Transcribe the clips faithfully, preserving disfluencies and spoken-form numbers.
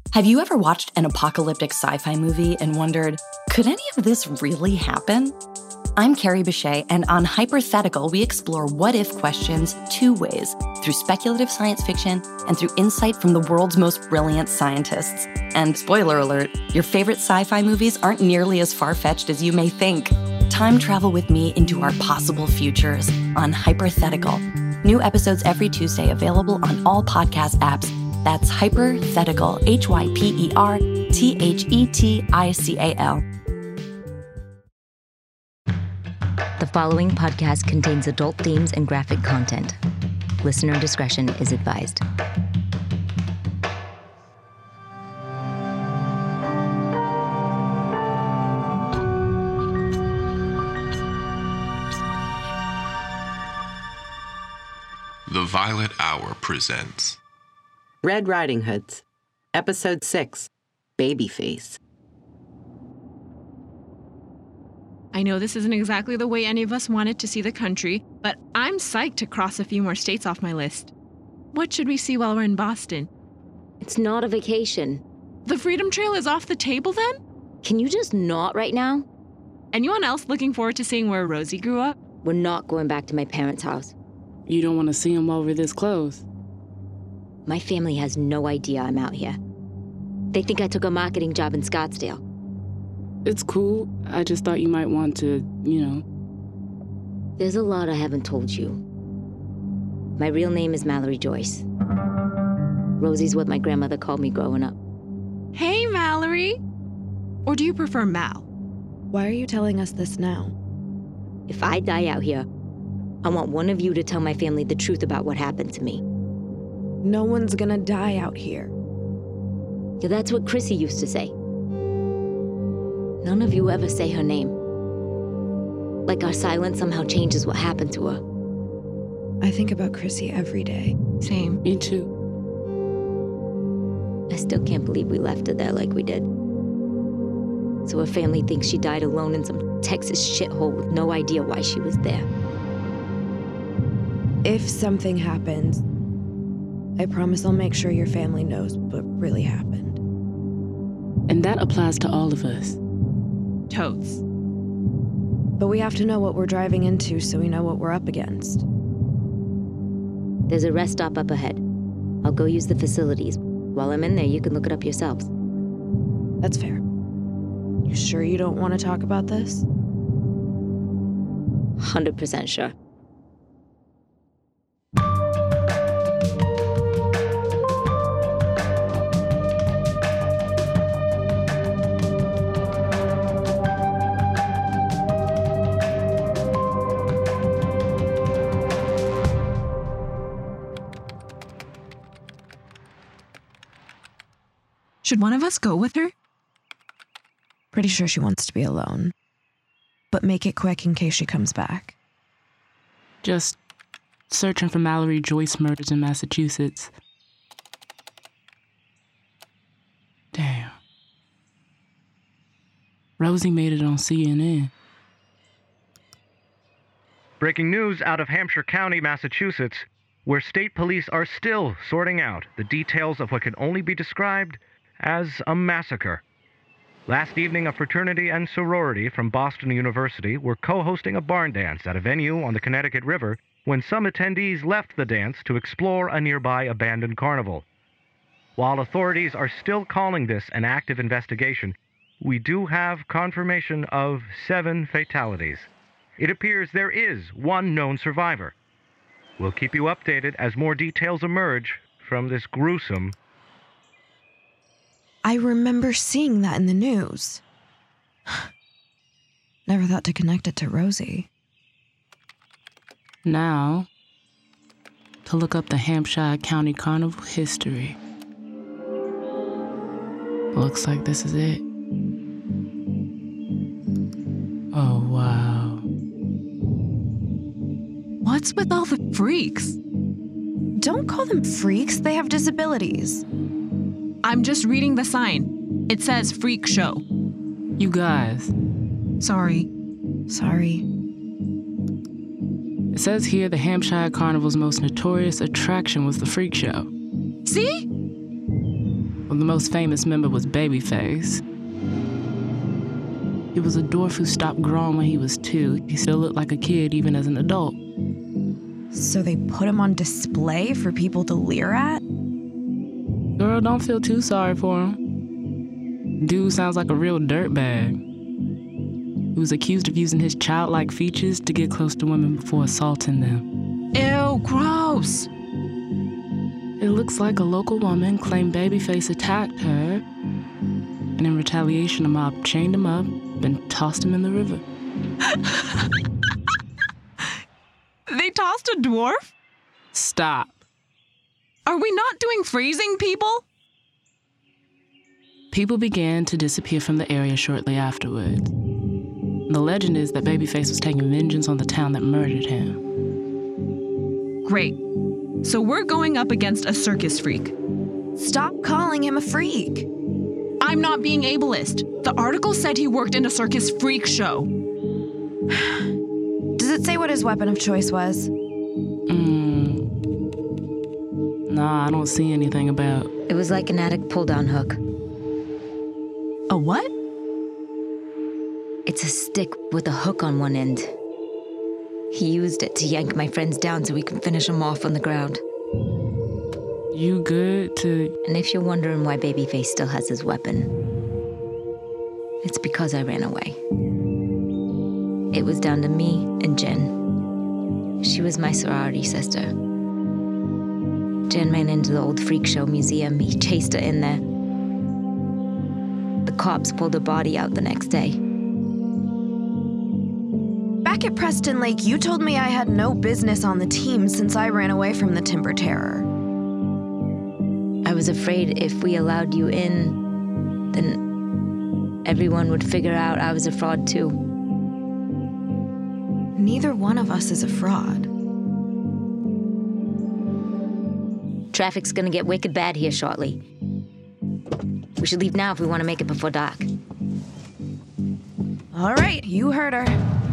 Have you ever watched an apocalyptic sci-fi movie and wondered, could any of this really happen? I'm Carrie Bechet, and on Hypothetical, we explore what-if questions two ways, through speculative science fiction and through insight from the world's most brilliant scientists. And spoiler alert, your favorite sci-fi movies aren't nearly as far-fetched as you may think. Time travel with me into our possible futures on Hypothetical. New episodes every Tuesday available on all podcast apps. That's Hypothetical, H Y P E R T H E T I C A L. The following podcast contains adult themes and graphic content. Listener discretion is advised. The Violet Hour presents Red Riding Hoods, Episode six, Babyface. I know this isn't exactly the way any of us wanted to see the country, but I'm psyched to cross a few more states off my list. What should we see while we're in Boston? It's not a vacation. The Freedom Trail is off the table then? Can you just not right now? Anyone else looking forward to seeing where Rosie grew up? We're not going back to my parents' house. You don't want to see him while we're this close. My family has no idea I'm out here. They think I took a marketing job in Scottsdale. It's cool. I just thought you might want to, you know. There's a lot I haven't told you. My real name is Mallory Joyce. Rosie's what my grandmother called me growing up. Hey, Mallory! Or do you prefer Mal? Why are you telling us this now? If I die out here, I want one of you to tell my family the truth about what happened to me. No one's gonna die out here. Yeah, that's what Chrissy used to say. None of you ever say her name. Like our silence somehow changes what happened to her. I think about Chrissy every day. Same. Me too. I still can't believe we left her there like we did. So her family thinks she died alone in some Texas shithole with no idea why she was there. If something happens, I promise I'll make sure your family knows what really happened. And that applies to all of us. Totes. But we have to know what we're driving into so we know what we're up against. There's a rest stop up ahead. I'll go use the facilities. While I'm in there, you can look it up yourselves. That's fair. You sure you don't want to talk about this? one hundred percent sure. Should one of us go with her? Pretty sure she wants to be alone. But make it quick in case she comes back. Just searching for Mallory Joyce murders in Massachusetts. Damn. Rosie made it on C N N. Breaking news out of Hampshire County, Massachusetts, where state police are still sorting out the details of what can only be described as a massacre. Last evening, a fraternity and sorority from Boston University were co-hosting a barn dance at a venue on the Connecticut River when some attendees left the dance to explore a nearby abandoned carnival. While authorities are still calling this an active investigation, we do have confirmation of seven fatalities. It appears there is one known survivor. We'll keep you updated as more details emerge from this gruesome. I remember seeing that in the news. Never thought to connect it to Rosie. Now, to look up the Hampshire County Carnival history. Looks like this is it. Oh, wow. What's with all the freaks? Don't call them freaks, they have disabilities. I'm just reading the sign. It says freak show. You guys. Sorry. Sorry. It says here the Hampshire Carnival's most notorious attraction was the freak show. See? Well, the most famous member was Babyface. He was a dwarf who stopped growing when he was two. He still looked like a kid even as an adult. So they put him on display for people to leer at? Girl, don't feel too sorry for him. Dude sounds like a real dirtbag. He was accused of using his childlike features to get close to women before assaulting them. Ew, gross. It looks like a local woman claimed Babyface attacked her, and in retaliation, a mob chained him up and tossed him in the river. They tossed a dwarf? Stop. Are we not doing freezing people? People began to disappear from the area shortly afterwards. The legend is that Babyface was taking vengeance on the town that murdered him. Great. So we're going up against a circus freak. Stop calling him a freak. I'm not being ableist. The article said he worked in a circus freak show. Does it say what his weapon of choice was? Mm. Nah, I don't see anything about... It was like an attic pull-down hook. A what? It's a stick with a hook on one end. He used it to yank my friends down so we can finish them off on the ground. You good to... And if you're wondering why Babyface still has his weapon, it's because I ran away. It was down to me and Jen. She was my sorority sister. Jen ran into the old freak show museum. He chased her in there. The cops pulled her body out the next day. Back at Preston Lake, you told me I had no business on the team since I ran away from the Timber Terror. I was afraid if we allowed you in, then everyone would figure out I was a fraud too. Neither one of us is a fraud. Traffic's gonna get wicked bad here shortly. We should leave now if we want to make it before dark. All right, you heard her.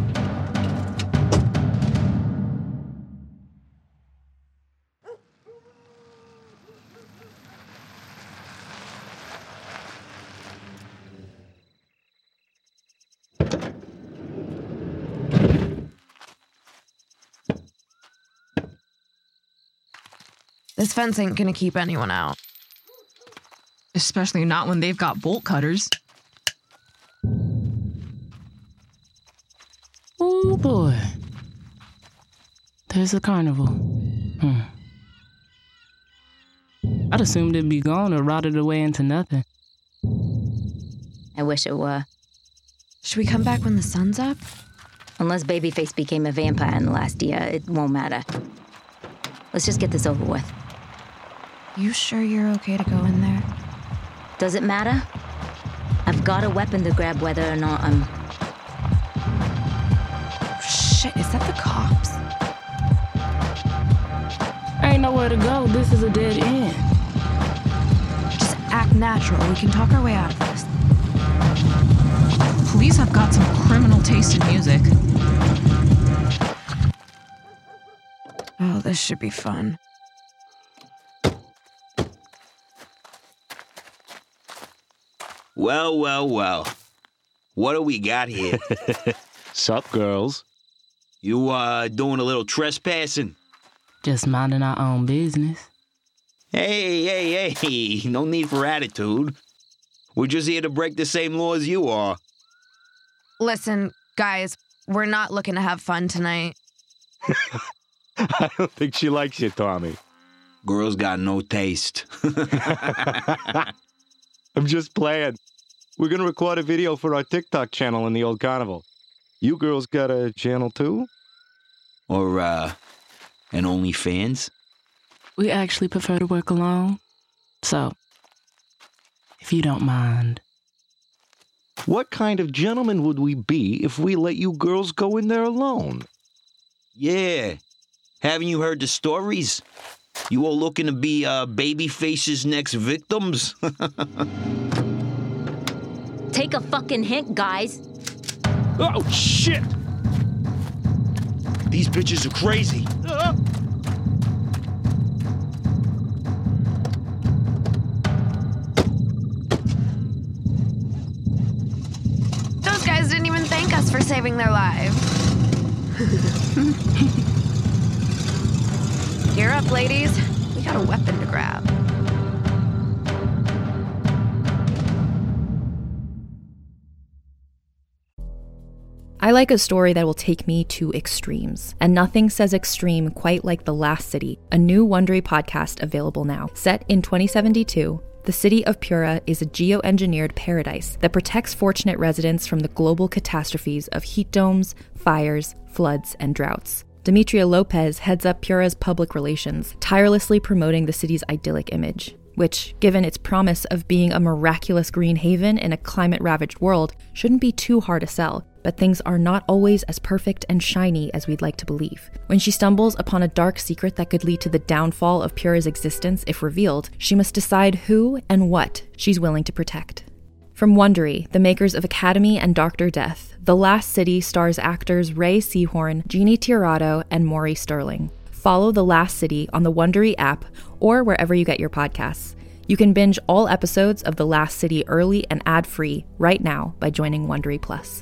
This fence ain't gonna keep anyone out. Especially not when they've got bolt cutters. Oh boy. There's a carnival. Hmm. I'd assumed it'd be gone or rotted away into nothing. I wish it were. Should we come back when the sun's up? Unless Babyface became a vampire in the last year, it won't matter. Let's just get this over with. You sure you're okay to go in there? Does it matter? I've got a weapon to grab whether or not I'm... Shit, is that the cops? Ain't nowhere to go. This is a dead end. Just act natural. We can talk our way out of this. Police have got some criminal taste in music. Oh, this should be fun. Well, well, well. What do we got here? Sup, girls? You, uh, doing a little trespassing? Just minding our own business. Hey, hey, hey, no need for attitude. We're just here to break the same laws you are. Listen, guys, we're not looking to have fun tonight. I don't think she likes you, Tommy. Girls got no taste. I'm just playing. We're gonna record a video for our TikTok channel in the old carnival. You girls got a channel too? Or, uh, an OnlyFans? We actually prefer to work alone. So, if you don't mind. What kind of gentlemen would we be if we let you girls go in there alone? Yeah. Haven't you heard the stories? You all looking to be, uh, Babyface's next victims? Take a fucking hint, guys. Oh, shit! These bitches are crazy. Uh. for saving their lives. Gear up, ladies. We got a weapon to grab. I like a story that will take me to extremes, and nothing says extreme quite like The Last City, a new Wondery podcast available now. Set in twenty seventy-two, the city of Pura is a geoengineered paradise that protects fortunate residents from the global catastrophes of heat domes, fires, floods, and droughts. Demetria Lopez heads up Pura's public relations, tirelessly promoting the city's idyllic image, which, given its promise of being a miraculous green haven in a climate-ravaged world, shouldn't be too hard to sell. But things are not always as perfect and shiny as we'd like to believe. When she stumbles upon a dark secret that could lead to the downfall of Pura's existence if revealed, she must decide who and what she's willing to protect. From Wondery, the makers of Academy and Doctor Death, The Last City stars actors Ray Seahorn, Jeannie Tirado, and Maury Sterling. Follow The Last City on the Wondery app or wherever you get your podcasts. You can binge all episodes of The Last City early and ad-free right now by joining Wondery Plus.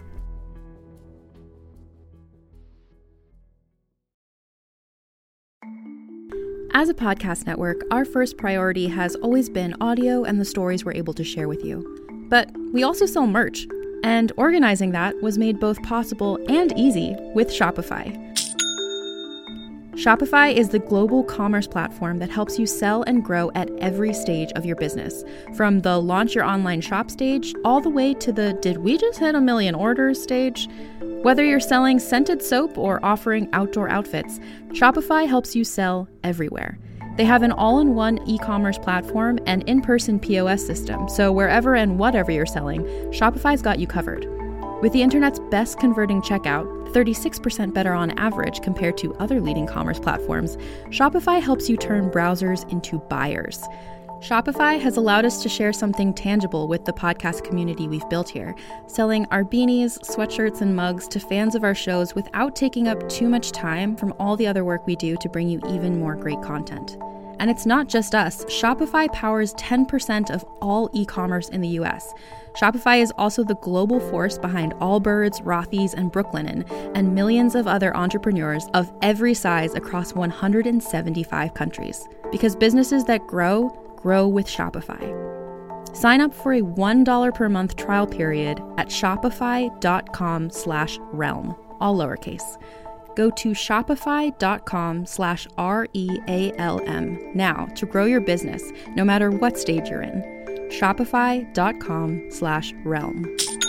As a podcast network, our first priority has always been audio and the stories we're able to share with you. But we also sell merch, and organizing that was made both possible and easy with Shopify. Shopify is the global commerce platform that helps you sell and grow at every stage of your business, from the launch your online shop stage all the way to the did we just hit a million orders stage. Whether you're selling scented soap or offering outdoor outfits, Shopify helps you sell everywhere. They have an all-in-one e-commerce platform and in-person P O S system, so wherever and whatever you're selling, Shopify's got you covered. With the internet's best converting checkout, thirty-six percent better on average compared to other leading commerce platforms, Shopify helps you turn browsers into buyers. Shopify has allowed us to share something tangible with the podcast community we've built here, selling our beanies, sweatshirts, and mugs to fans of our shows without taking up too much time from all the other work we do to bring you even more great content. And it's not just us. Shopify powers ten percent of all e-commerce in the U S. Shopify is also the global force behind Allbirds, Rothy's, and Brooklinen, and millions of other entrepreneurs of every size across one hundred seventy-five countries. Because businesses that grow, grow with Shopify. Sign up for a one dollar per month trial period at shopify.com slash realm, all lowercase. Go to shopify.com slash R-E-A-L-M now to grow your business, no matter what stage you're in. Shopify.com slash realm.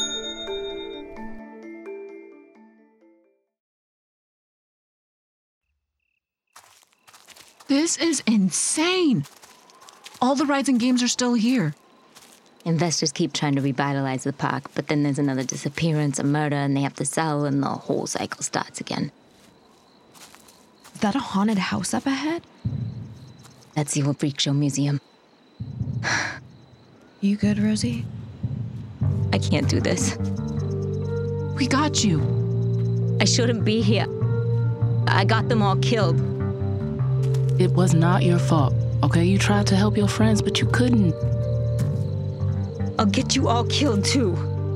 This is insane. All the rides and games are still here. Investors keep trying to revitalize the park, but then there's another disappearance, a murder, and they have to sell, and the whole cycle starts again. Is that a haunted house up ahead? That's the old freak show museum. You good, Rosie? I can't do this. We got you. I shouldn't be here. I got them all killed. It was not your fault, okay? You tried to help your friends, but you couldn't. I'll get you all killed, too.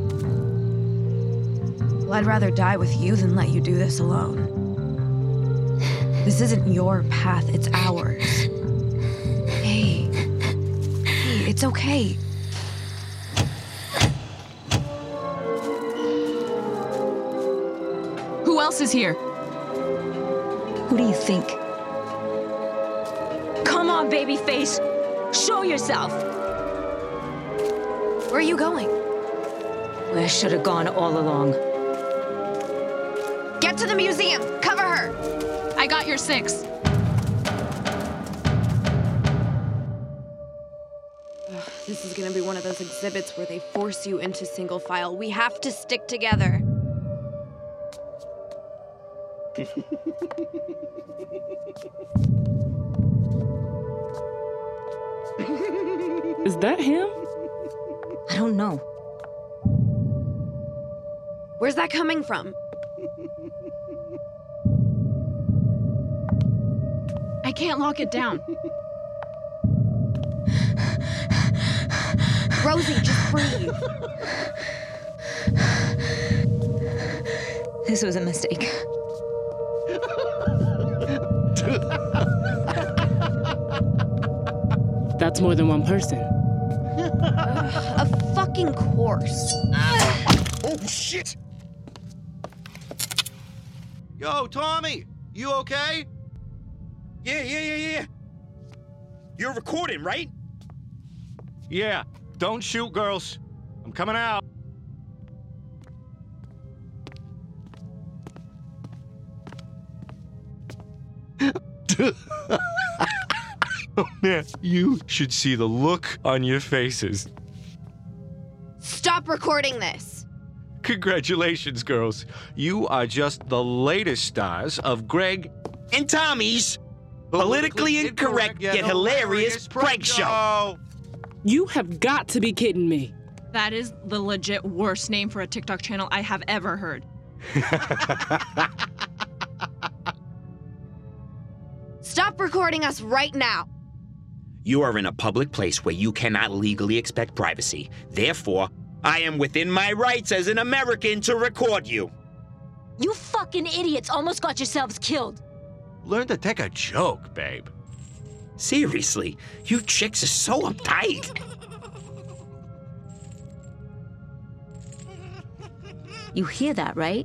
Well, I'd rather die with you than let you do this alone. This isn't your path, it's ours. Hey. Hey, it's okay. Who else is here? Who do you think? Come on, babyface. Show yourself. Where are you going? Where I should have gone all along. Get to the museum. Cover her. I got your six. Ugh, this is gonna be one of those exhibits where they force you into single file. We have to stick together. Is that him? I don't know. Where's that coming from? I can't lock it down. Rosie, just breathe. This was a mistake. That's more than one person. Uh, a fucking course. Oh, shit! Yo, Tommy, you okay? Yeah, yeah, yeah, yeah. You're recording, right? Yeah, don't shoot, girls. I'm coming out. Oh, man, you should see the look on your faces. Stop recording this. Congratulations, girls. You are just the latest stars of Greg And Tommy's politically incorrect yet hilarious prank show. You have got to be kidding me. That is the legit worst name for a TikTok channel I have ever heard. Stop recording us right now. You are in a public place where you cannot legally expect privacy. Therefore, I am within my rights as an American to record you. You fucking idiots almost got yourselves killed. Learn to take a joke, babe. Seriously, you chicks are so uptight. You hear that, right?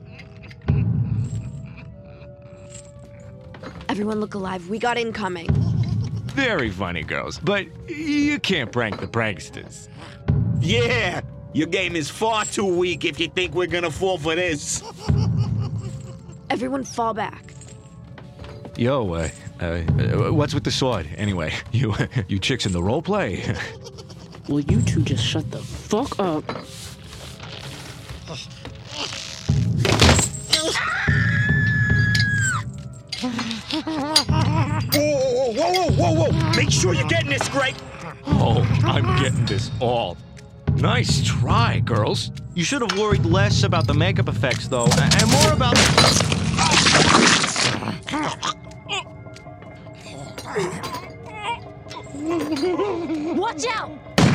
Everyone look alive. We got incoming. Very funny, girls, but you can't prank the pranksters. Yeah, your game is far too weak if you think we're gonna fall for this. Everyone fall back. Yo, uh, uh, what's with the sword? Anyway, you you chicks in the role play? Will you two just shut the fuck up? Whoa, whoa, whoa, whoa, whoa! Make sure you're getting this, Greg! Oh, I'm getting this all. Nice try, girls. You should have worried less about the makeup effects, though, and more about... Watch out!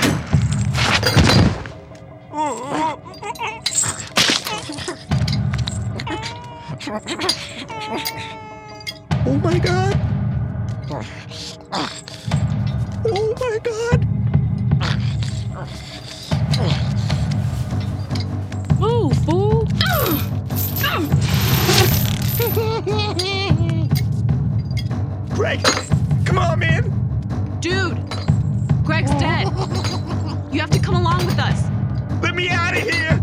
Oh my god! Oh my god! Move, fool! Greg! Come on, man! Dude! Greg's dead. You have to come along with us. Let me out of here!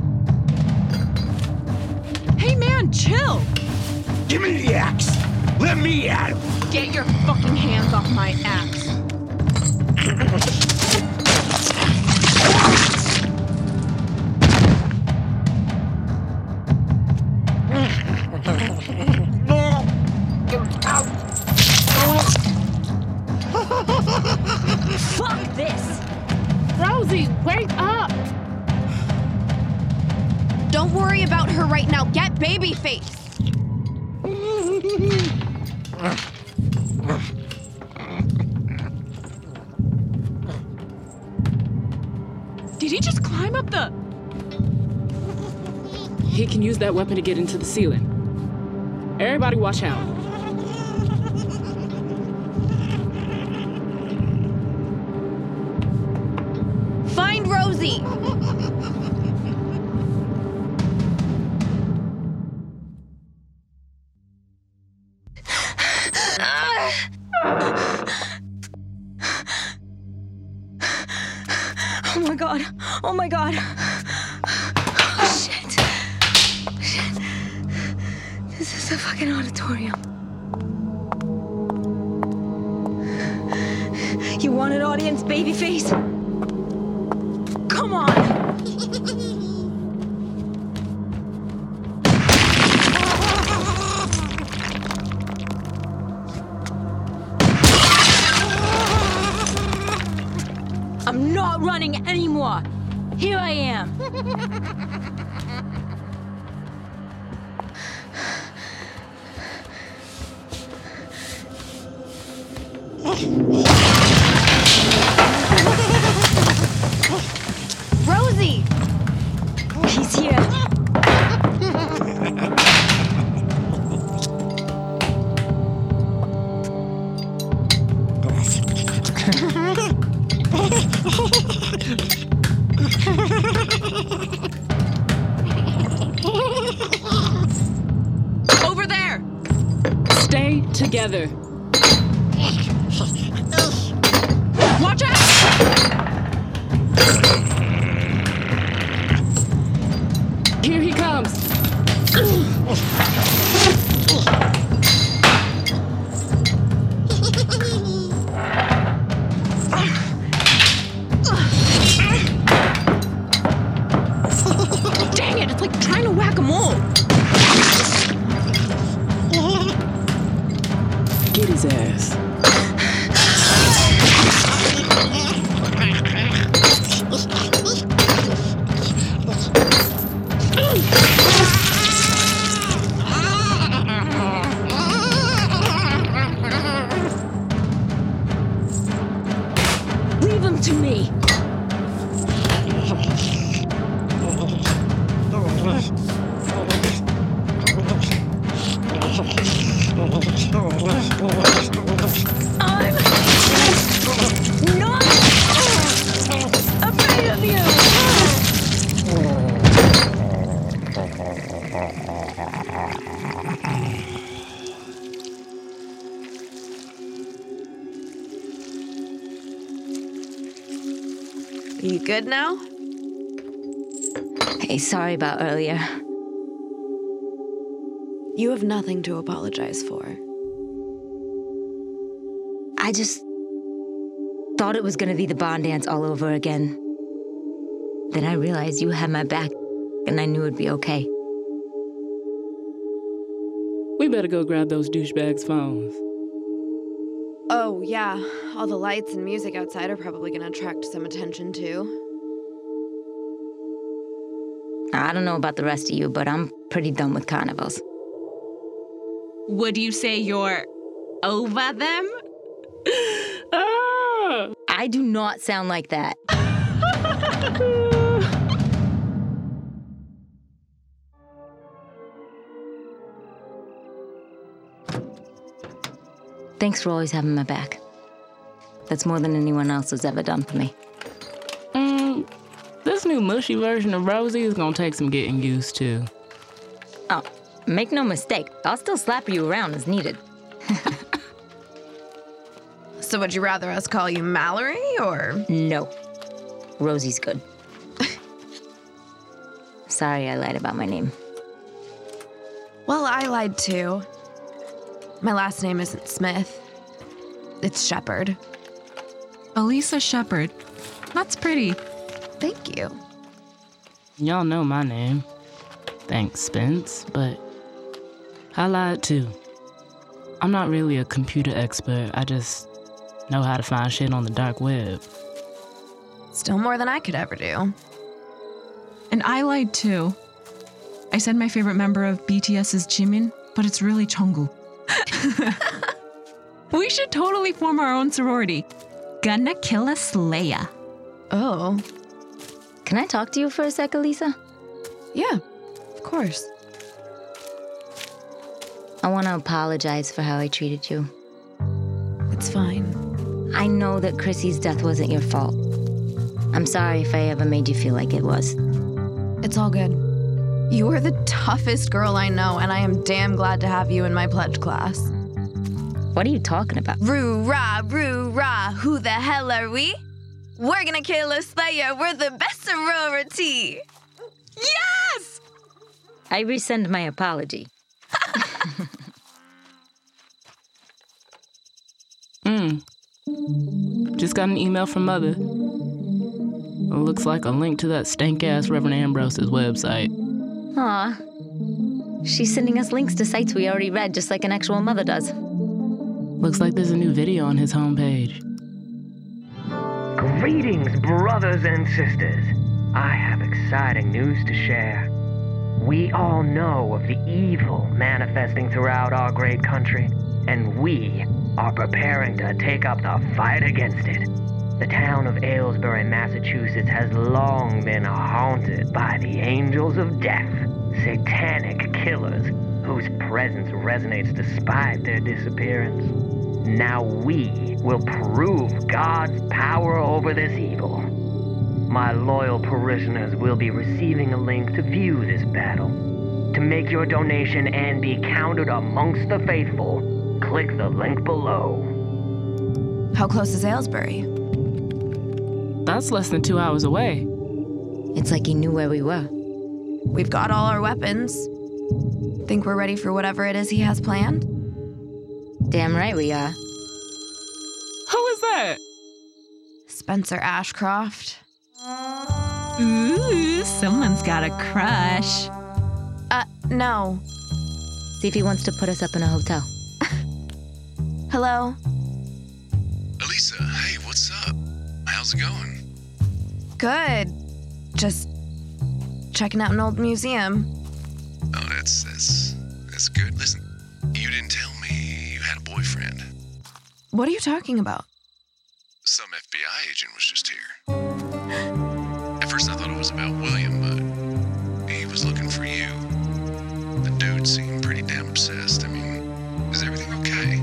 Hey, man, chill! Give me the axe! Let me at him! Get your fucking hands off my axe. Fuck this! Rosie, wake up! Don't worry about her right now. Get Babyface. Did he just climb up the... He can use that weapon to get into the ceiling. Everybody watch out. Find Rosie. Oh my god. Oh my god. Oh, shit. Shit. This is a fucking auditorium. You want an audience, Babyface? Come on. I'm not running anymore. Here I am. Rosie! He's here. together. Watch out! Here he comes. Dang it, it's like trying to whack-a-mole. Get his ass. Leave him to me. I'm not afraid of you. You good now? Hey, sorry about earlier. You have nothing to apologize for. I just thought it was gonna be the barn dance all over again. Then I realized you had my back, and I knew it'd be okay. We better go grab those douchebags' phones. Oh, yeah. All the lights and music outside are probably gonna attract some attention, too. I don't know about the rest of you, but I'm pretty done with carnivals. Would you say you're over them? Ah! I do not sound like that. Thanks for always having my back. That's more than anyone else has ever done for me. Mm, this new mushy version of Rosie is gonna take some getting used to. Oh, make no mistake, I'll still slap you around as needed. So would you rather us call you Mallory, or? No. Rosie's good. Sorry I lied about my name. Well, I lied too. My last name isn't Smith. It's Shepherd. Elisa Shepherd. That's pretty. Thank you. Y'all know my name. Thanks, Spence, but I lied too. I'm not really a computer expert. I just know how to find shit on the dark web. Still more than I could ever do. And I lied too. I said my favorite member of B T S is Jimin, but it's really Jungkook. We should totally form our own sorority. Gonna kill a Slayer. Oh. Can I talk to you for a sec, Elisa? Yeah, of course. I want to apologize for how I treated you. It's fine. I know that Chrissy's death wasn't your fault. I'm sorry if I ever made you feel like it was. It's all good. You are the toughest girl I know, and I am damn glad to have you in my pledge class. What are you talking about? Roo-rah, roo-rah, who the hell are we? We're gonna kill a Slayer, we're the best sorority! Yes! I rescind my apology. Hmm. Just got an email from Mother. It looks like a link to that stank-ass Reverend Ambrose's website. Aw. She's sending us links to sites we already read, just like an actual mother does. Looks like there's a new video on his homepage. Greetings, brothers and sisters. I have exciting news to share. We all know of the evil manifesting throughout our great country, and we are preparing to take up the fight against it. The town of Aylesbury, Massachusetts has long been haunted by the angels of death, satanic killers whose presence resonates despite their disappearance. Now we will prove God's power over this evil. My loyal parishioners will be receiving a link to view this battle. To make your donation and be counted amongst the faithful, click the link below. How close is Aylesbury? That's less than two hours away. It's like he knew where we were. We've got all our weapons. Think we're ready for whatever it is he has planned? Damn right we are. Who is that? Spencer Ashcroft. Ooh, someone's got a crush. Uh, no. See if he wants to put us up in a hotel. Hello? Elisa, hey, what's up? How's it going? Good. Just checking out an old museum. Oh, that's, that's, that's good. Listen, you didn't tell me you had a boyfriend. What are you talking about? Some F B I agent was just here. At first I thought it was about William, but he was looking for you. The dude seemed pretty damn obsessed. I mean, is everything okay?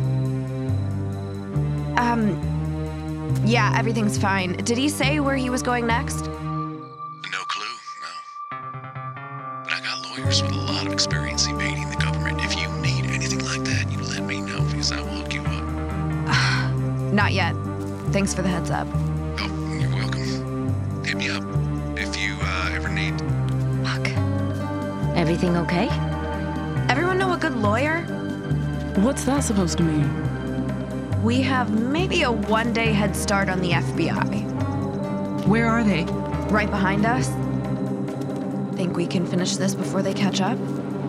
Um, yeah, everything's fine. Did he say where he was going next? No clue, no. But I got lawyers with a lot of experience evading the government. If you need anything like that, you let me know, because I will hook you up. Not yet. Thanks for the heads up. Oh, you're welcome. Hit me up if you uh, ever need. Fuck. Everything okay? Everyone know a good lawyer? What's that supposed to mean? We have maybe a one-day head start on the F B I. Where are they? Right behind us. Think we can finish this before they catch up?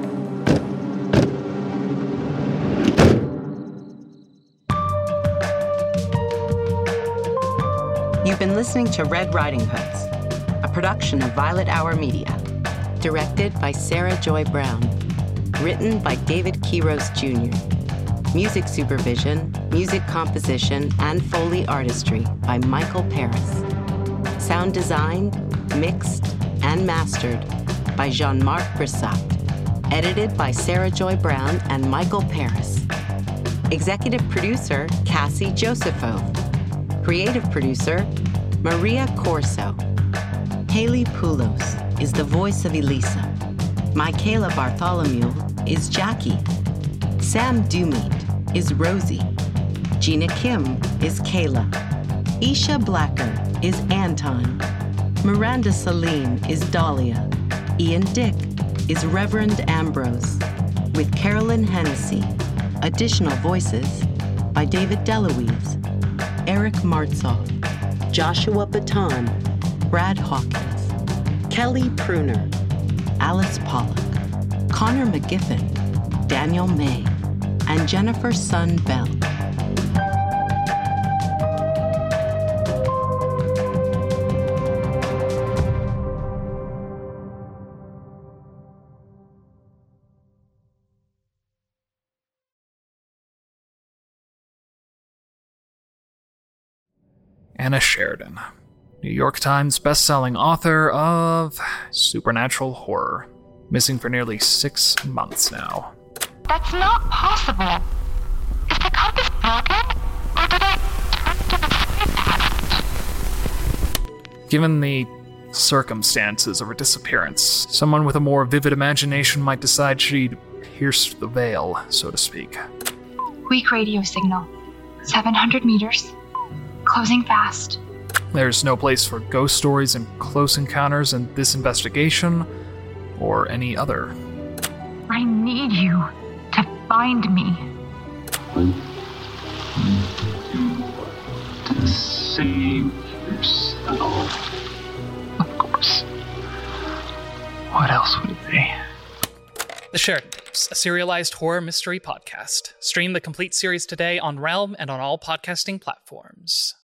You've been listening to Red Riding Hoods, a production of Violet Hour Media. Directed by Sarah Joy Brown. Written by David Quiros Junior Music supervision, music composition, and Foley artistry by Michael Paris. Sound designed, mixed, and mastered by Jean-Marc Brissat. Edited by Sarah Joy Brown and Michael Paris. Executive producer, Cassie Josephov. Creative producer, Maria Corso. Haley Poulos is the voice of Elisa. Michaela Bartholomew is Jackie. Sam Dumeat is Rosie. Gina Kim is Kayla. Isha Blacker is Anton. Miranda Salim is Dahlia. Ian Dick is Reverend Ambrose. With Carolyn Hennessy. Additional voices by David DeLuise, Eric Martzoff, Joshua Baton, Brad Hawkins, Kelly Pruner, Alice Pollock, Connor McGiffin, Daniel May, and Jennifer Sun Bell. Anna Sheridan, New York Times bestselling author of supernatural horror, missing for nearly six months now. That's not possible. Is the compass broken, or did I turn to the side path? Given the circumstances of her disappearance, someone with a more vivid imagination might decide she'd pierced the veil, so to speak. Weak radio signal. seven hundred meters. Closing fast. There's no place for ghost stories and close encounters in this investigation, or any other. I need you to find me. To save yourself. Of course. What else would it be? The Sheridan Tapes, a serialized horror mystery podcast. Stream the complete series today on Realm and on all podcasting platforms.